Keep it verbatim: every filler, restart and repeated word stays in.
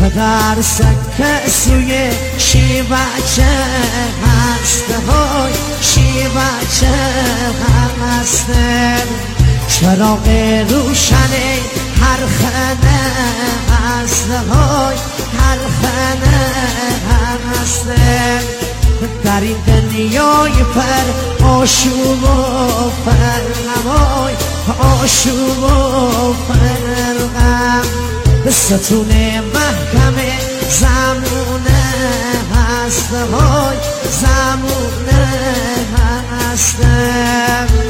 پدر سکه سوی شیوچه هست های شیوچه هسته چراغ روشن هر خانه هست های هر خانه هسته در این دنیای پر آشوب و فرغمای آشوب و فرغم ستون محکم زمونه هست های زمونه هست